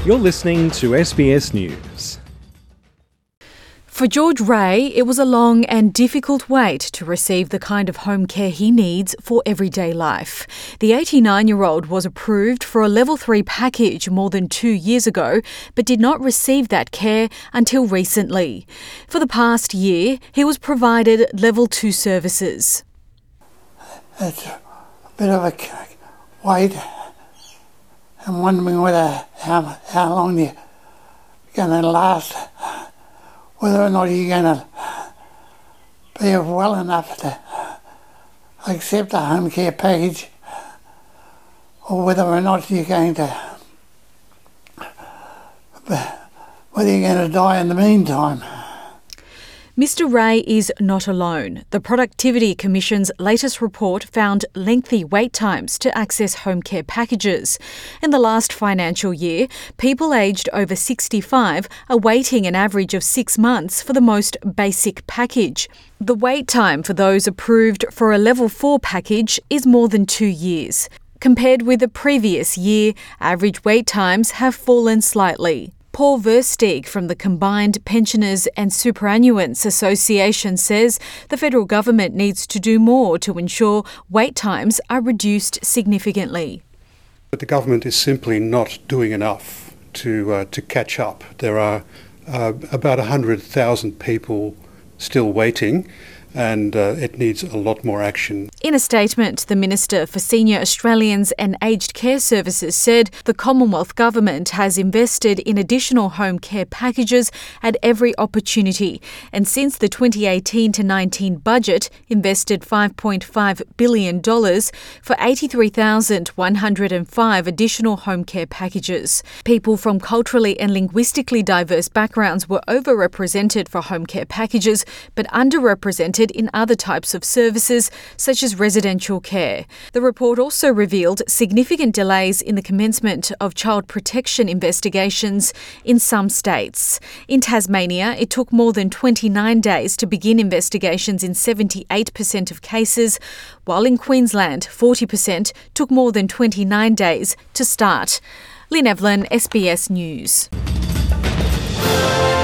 You're listening to SBS News. For George Ray, it was a long and difficult wait to receive the kind of home care he needs for everyday life. The 89-year-old was approved for a Level 3 package more than 2 years ago, but did not receive that care until recently. For the past year, he was provided Level 2 services. It's a bit of a wait. I'm wondering how long you're going to last. Whether or not you're going to be well enough to accept a home care package, or whether or not you're going to die in the meantime. Mr Ray is not alone. The Productivity Commission's latest report found lengthy wait times to access home care packages. In the last financial year, people aged over 65 are waiting an average of 6 months for the most basic package. The wait time for those approved for a Level 4 package is more than 2 years. Compared with the previous year, average wait times have fallen slightly. Paul Versteeg from the Combined Pensioners and Superannuants Association says the federal government needs to do more to ensure wait times are reduced significantly. But the government is simply not doing enough to catch up. There are about 100,000 people still waiting, and it needs a lot more action. In a statement, the Minister for Senior Australians and Aged Care Services said the Commonwealth Government has invested in additional home care packages at every opportunity, and since the 2018-19 budget invested $5.5 billion for 83,105 additional home care packages. People from culturally and linguistically diverse backgrounds were overrepresented for home care packages, but underrepresented in other types of services, such as residential care. The report also revealed significant delays in the commencement of child protection investigations in some states. In Tasmania, it took more than 29 days to begin investigations in 78% of cases, while in Queensland, 40% took more than 29 days to start. Lynn Evelyn, SBS News.